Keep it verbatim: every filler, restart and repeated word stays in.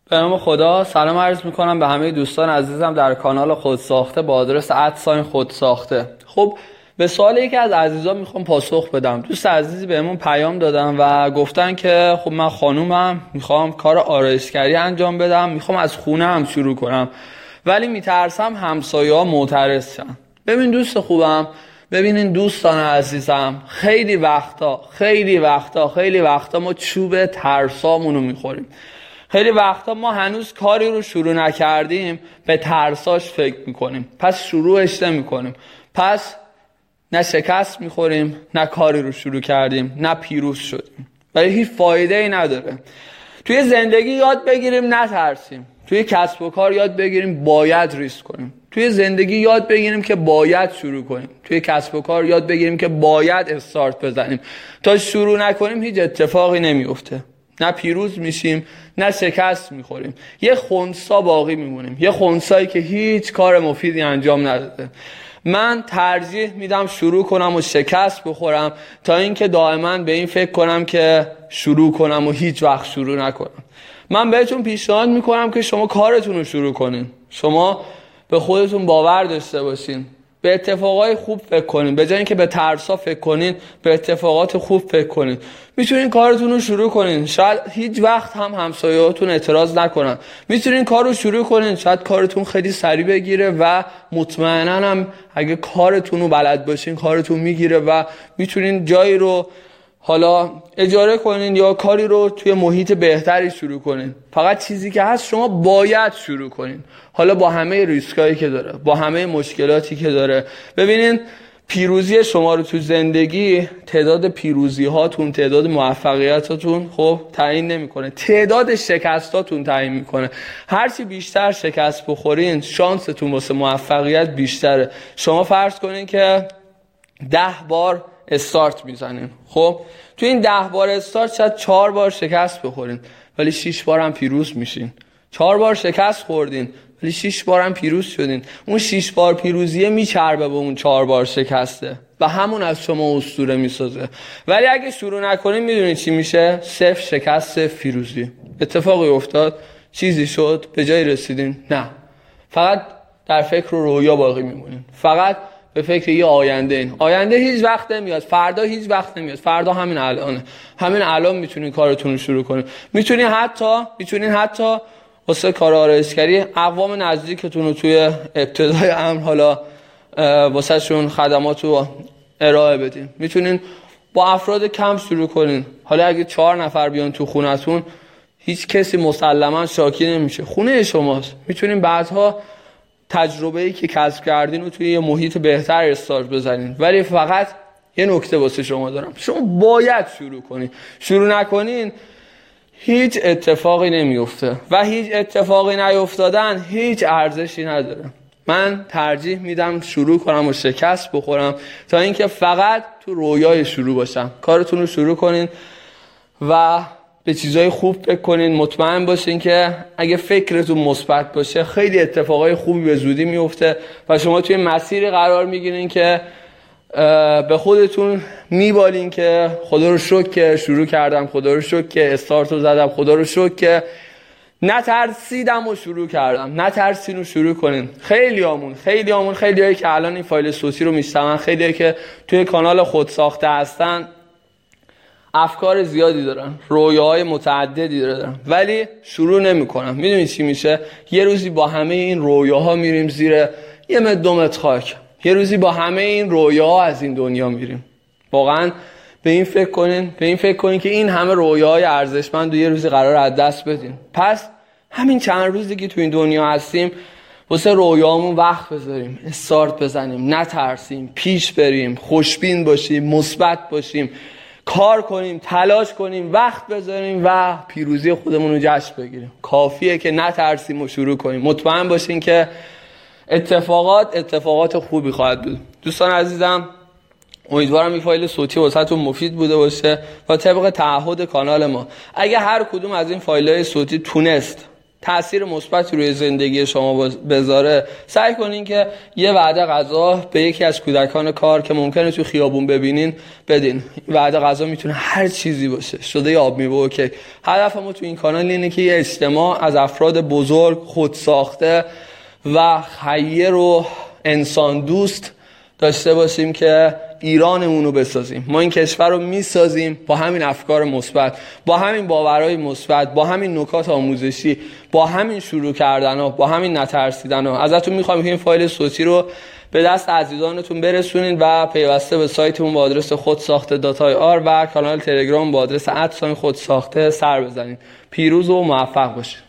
به نام خدا سلام عرض میکنم به همه دوستان عزیزم در کانال خودساخته با آدرس ادساین خودساخته. خب به سوال یکی از عزیزان میخوام پاسخ بدم. دوست عزیزی بهمون پیام دادن و گفتن که خب من خانومم، میخوام کار آرایشگری انجام بدم، میخوام از خونه هم شروع کنم ولی میترسم همسایه ها معترض شن. ببین دوست خوبم، ببینین دوستان عزیزم، خیلی وقتا خیلی وقتا خیلی وقتا ما چوب ترسامونو میخوریم. خیلی وقتا ما هنوز کاری رو شروع نکردیم به ترساش فکر میکنیم، پس شروعش نمیکنیم، پس نه شکست میخوریم نه کاری رو شروع کردیم نه پیروز شدیم، ولی هیچ فایده ای نداره. توی زندگی یاد بگیریم نترسیم، توی کسب و کار یاد بگیریم باید ریسک کنیم، توی زندگی یاد بگیریم که باید شروع کنیم، توی کسب و کار یاد بگیریم که باید استارت بزنیم. تا شروع نکنیم هیچ اتفاقی نمیفته، نه پیروز میشیم نه شکست میخوریم، یه خنثی باقی میمونیم، یه خنثایی که هیچ کار مفیدی انجام نداده. من ترجیح میدم شروع کنم و شکست بخورم تا اینکه دائما به این فکر کنم که شروع کنم و هیچ وقت شروع نکنم. من بهتون پیشنهاد میکنم که شما کارتون رو شروع کنین، شما به خودتون باور داشته باشین، به اتفاقای خوب فکر کنین، به جای اینکه به ترسا فکر کنین به اتفاقات خوب فکر کنین. میتونین کارتون رو شروع کنین، شاید هیچ وقت هم همسایه‌هاتون اعتراض نکنن. میتونین کار رو شروع کنین، شاید کارتون خیلی سریع بگیره و مطمئنا هم اگه کارتون رو بلد باشین کارتون میگیره و میتونین جایی رو حالا اجاره کنین یا کاری رو توی محیط بهتری شروع کنین. فقط چیزی که هست شما باید شروع کنین، حالا با همه ریسکایی که داره، با همه مشکلاتی که داره. ببینین پیروزی شما رو تو زندگی تعداد پیروزی هاتون، تعداد موفقیتاتون خب تعیین نمیکنه، تعداد شکستاتون تعیین میکنه. هرچی بیشتر شکست بخورین شانستون واسه موفقیت بیشتره. شما فرض کنین که ده بار استارت میزنین، خب تو این ده بار استارت شاید چهار بار شکست بخورین ولی شش بار هم پیروز میشین. چهار بار شکست خوردین ولی شش بار هم پیروز شدین. اون شش بار پیروزیه میچربه به اون چهار بار شکسته و همون از شما اسطوره میسازه. ولی اگه شروع نکنین میدونین چی میشه؟ صفر شکست صفر پیروزی. اتفاقی افتاد؟ چیزی شد؟ به جایی رسیدین؟ نه، فقط در فکر و رویا باقی میمونین، فقط به فکر یه آینده. این آینده هیچ وقت نمیاد، فردا هیچ وقت نمیاد، فردا همین الانه. همین الان میتونین کارتون رو شروع کنین. میتونین حتی میتونین حتی واسه کار آرایشگری اقوام نزدیکتون رو توی ابتدای امر حالا واسه شون خدمات رو ارائه بدین. میتونین با افراد کم شروع کنین. حالا اگه چهار نفر بیان تو خونتون هیچ کسی مسلما شاکی نمیشه، خونه شماست. میتونین بعدها تجربه‌ای که کسب کردین رو توی یه محیط بهتر استارت بزنین. ولی فقط یه نکته واسه شما دارم، شما باید شروع کنین. شروع نکنین هیچ اتفاقی نمیفته و هیچ اتفاقی نیفتادن هیچ ارزشی نداره. من ترجیح میدم شروع کنم و شکست بخورم تا اینکه فقط تو رویای شروع باشم. کارتون رو شروع کنین و به چیزای خوب فکر کنین. مطمئن باشین که اگه فکرتون مثبت باشه خیلی اتفاقای خوبی به زودی میفته و شما توی مسیری قرار میگیرین که به خودتون میبالین که خدا رو شکر که شروع کردم، خدا رو شکر که استارت رو زدم، خدا رو شکر که نترسیدم و شروع کردم. نترسین و شروع کنین. خیلی آمون خیلی آمون خیلی هایی که الان این فایل صوتی رو میشنون، خیلی هایی که توی کانال خودساخته هستن افکار زیادی دارن، رویاهای متعددی دارن ولی شروع نمی‌کنن. میدونی چی میشه؟ یه روزی با همه این رویاها میریم زیر یه متر دو متر خاک. یه روزی با همه این رویاها از این دنیا میریم. واقعا به این فکر کنین، به این فکر کنین که این همه رویاهای ارزشمند رو یه روزی قرار از دست بدین. پس همین چند روزی که تو این دنیا هستیم واسه رویامون وقت بذاریم، استارت بزنیم، نترسیم، پیش بریم، خوشبین باشیم، مثبت باشیم، کار کنیم، تلاش کنیم، وقت بذاریم و پیروزی خودمون رو جشن بگیریم. کافیه که نترسیم و شروع کنیم. مطمئن باشین که اتفاقات اتفاقات خوبی خواهد بود. دوستان عزیزم، امیدوارم این فایل صوتی واسهتون مفید بوده باشه و طبق تعهد کانال ما اگه هر کدوم از این فایل‌های صوتی تونست تأثیر مثبتی روی زندگی شما بذاره، سعی کنین که یه وعده غذا به یکی از کودکان کار که ممکنه تو خیابون ببینین بدین. وعده غذا میتونه هر چیزی باشه، شده یه آب میوه اوکی. هدف ما تو این کانال اینه که یه اجتماع از افراد بزرگ، خودساخته و خیر و انسان دوست داشته باشیم که ایرانمون رو بسازیم. ما این کشور رو میسازیم با همین افکار مثبت، با همین باورهای مثبت، با همین نکات آموزشی، با همین شروع کردن ها، با همین نترسیدن ها. ازتون میخوام که این فایل صوتی رو به دست عزیزانتون برسونین و پیوسته به سایتمون با آدرس خودساخته دات آی آر و کانال تلگرام با آدرس ات خودساخته سر بزنین. پیروز و موفق باشید.